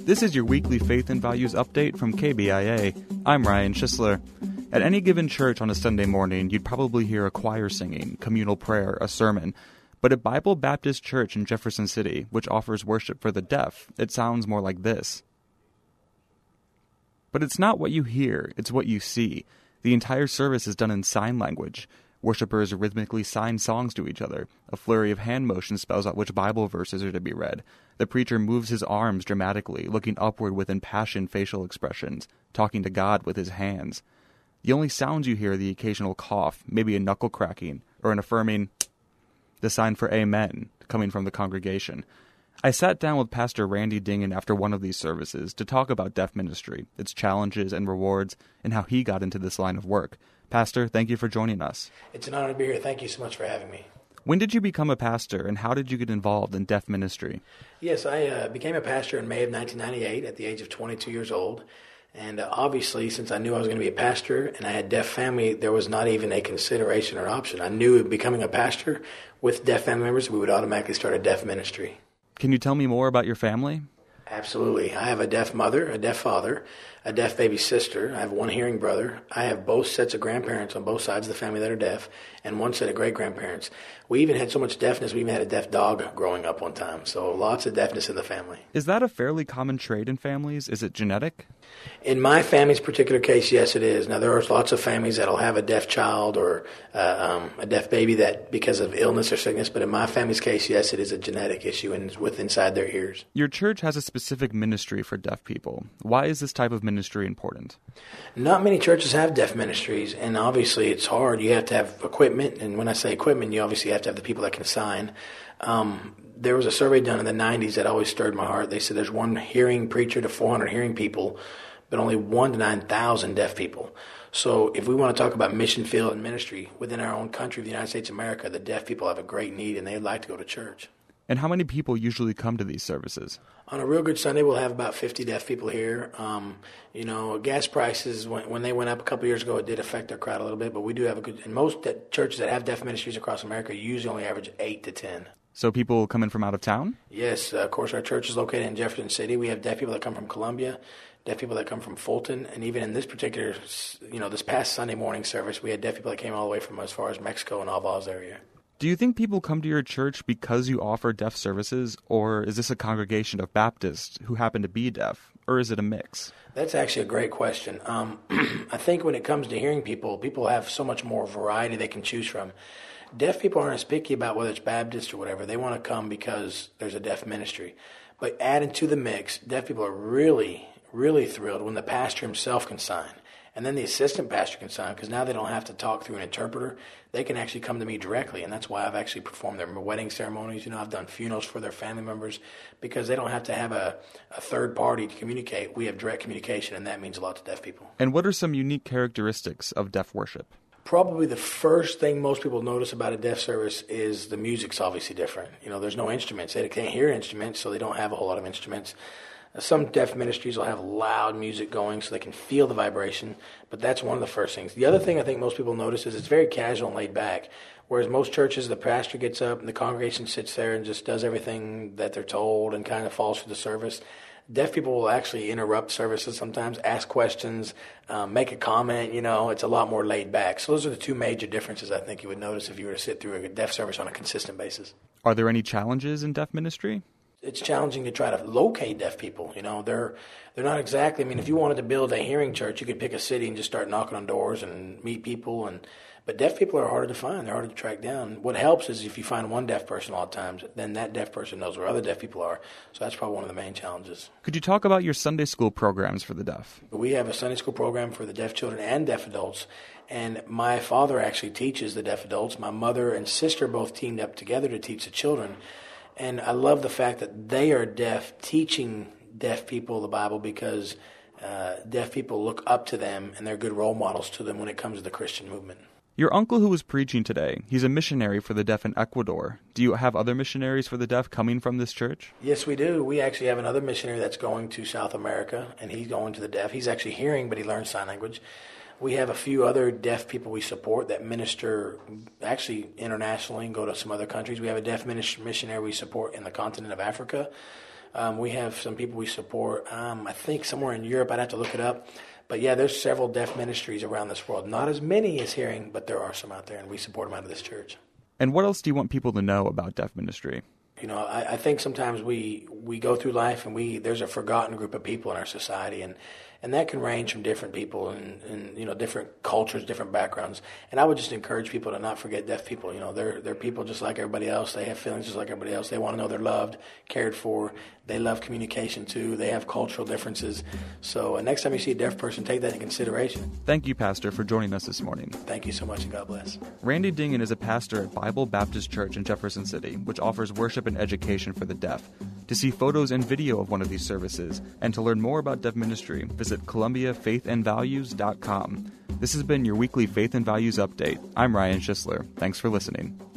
This is your weekly Faith and Values update from KBIA. I'm Ryan Schisler. At any given church on a Sunday morning, you'd probably hear a choir singing, communal prayer, a sermon. But at Bible Baptist Church in Jefferson City, which offers worship for the deaf, it sounds more like this. But it's not what you hear, it's what you see. The entire service is done in sign language. Worshippers rhythmically sign songs to each other. A flurry of hand motions spells out which Bible verses are to be read. The preacher moves his arms dramatically, looking upward with impassioned facial expressions, talking to God with his hands. The only sounds you hear are the occasional cough, maybe a knuckle cracking, or an affirming, the sign for amen, coming from the congregation. I sat down with Pastor Randy Dingen after one of these services to talk about deaf ministry, its challenges and rewards, and how he got into this line of work. Pastor, thank you for joining us. It's an honor to be here. Thank you so much for having me. When did you become a pastor, and how did you get involved in deaf ministry? Yes, I became a pastor in May of 1998 at the age of 22 years old. And obviously, since I knew I was going to be a pastor and I had deaf family, there was not even a consideration or option. I knew becoming a pastor with deaf family members, we would automatically start a deaf ministry. Can you tell me more about your family? Absolutely. I have a deaf mother, a deaf father, a deaf baby sister. I have one hearing brother. I have both sets of grandparents on both sides of the family that are deaf, and one set of great-grandparents. We even had so much deafness, we even had a deaf dog growing up one time. So lots of deafness in the family. Is that a fairly common trait in families? Is it genetic? In my family's particular case, yes, it is. Now, there are lots of families that'll have a deaf child or a deaf baby that because of illness or sickness. But in my family's case, yes, it is a genetic issue and it's with inside their ears. Your church has a specific ministry for deaf people. Why is this type of ministry important? Not many churches have deaf ministries, and obviously it's hard. You have to have equipment, and when I say equipment, you obviously have to have the people that can sign. There was a survey done in the 90s that always stirred my heart. They said there's one hearing preacher to 400 hearing people, but only 1 to 9,000 deaf people. So if we want to talk about mission field and ministry within our own country, the United States of America, the deaf people have a great need, and they'd like to go to church. And how many people usually come to these services? On a real good Sunday, we'll have about 50 deaf people here. Gas prices, when they went up a couple years ago, it did affect our crowd a little bit, but we do have a good, and most churches that have deaf ministries across America usually only average 8 to 10. So people come in from out of town? Yes, of course, our church is located in Jefferson City. We have deaf people that come from Columbia, deaf people that come from Fulton, and even in this particular, this past Sunday morning service, we had deaf people that came all the way from as far as Mexico and Alvaz area. Do you think people come to your church because you offer deaf services, or is this a congregation of Baptists who happen to be deaf, or is it a mix? That's actually a great question. I think when it comes to hearing people have so much more variety they can choose from. Deaf people aren't as picky about whether it's Baptist or whatever. They want to come because there's a deaf ministry. But adding to the mix, deaf people are really, really thrilled when the pastor himself can sign. And then the assistant pastor can sign, because now they don't have to talk through an interpreter. They can actually come to me directly, and that's why I've actually performed their wedding ceremonies. I've done funerals for their family members, because they don't have to have a third party to communicate. We have direct communication, and that means a lot to deaf people. And what are some unique characteristics of deaf worship? Probably the first thing most people notice about a deaf service is the music's obviously different. There's no instruments. They can't hear instruments, so they don't have a whole lot of instruments. Some deaf ministries will have loud music going so they can feel the vibration, but that's one of the first things. The other thing I think most people notice is it's very casual and laid back, whereas most churches, the pastor gets up and the congregation sits there and just does everything that they're told and kind of falls through the service. Deaf people will actually interrupt services sometimes, ask questions, make a comment. It's a lot more laid back. So those are the two major differences I think you would notice if you were to sit through a deaf service on a consistent basis. Are there any challenges in deaf ministry? It's challenging to try to locate deaf people. They're not exactly, if you wanted to build a hearing church, you could pick a city and just start knocking on doors and meet people. But deaf people are harder to find. They're harder to track down. What helps is if you find one deaf person a lot of times, then that deaf person knows where other deaf people are. So that's probably one of the main challenges. Could you talk about your Sunday school programs for the deaf? We have a Sunday school program for the deaf children and deaf adults. And my father actually teaches the deaf adults. My mother and sister both teamed up together to teach the children. And I love the fact that they are deaf, teaching deaf people the Bible, because deaf people look up to them and they're good role models to them when it comes to the Christian movement. Your uncle who was preaching today, he's a missionary for the deaf in Ecuador. Do you have other missionaries for the deaf coming from this church? Yes, we do. We actually have another missionary that's going to South America, and he's going to the deaf. He's actually hearing, but he learns sign language. We have a few other deaf people we support that minister actually internationally and go to some other countries. We have a deaf missionary we support in the continent of Africa. We have some people we support. I think somewhere in Europe. I'd have to look it up. But yeah, there's several deaf ministries around this world. Not as many as hearing, but there are some out there, and we support them out of this church. And what else do you want people to know about deaf ministry? You know, I think sometimes we go through life and there's a forgotten group of people in our society, and that can range from different people and you know, different cultures, different backgrounds. And I would just encourage people to not forget deaf people. You know, they're people just like everybody else. They have feelings just like everybody else. They want to know they're loved, cared for. They love communication too. They have cultural differences. So next time you see a deaf person, take that into consideration. Thank you, Pastor, for joining us this morning. Thank you so much, and God bless. Randy Dingen is a pastor at Bible Baptist Church in Jefferson City, which offers worship and education for the deaf. To see photos and video of one of these services, and to learn more about deaf ministry, visit ColumbiaFaithandValues.com. This has been your weekly Faith and Values Update. I'm Ryan Schisler. Thanks for listening.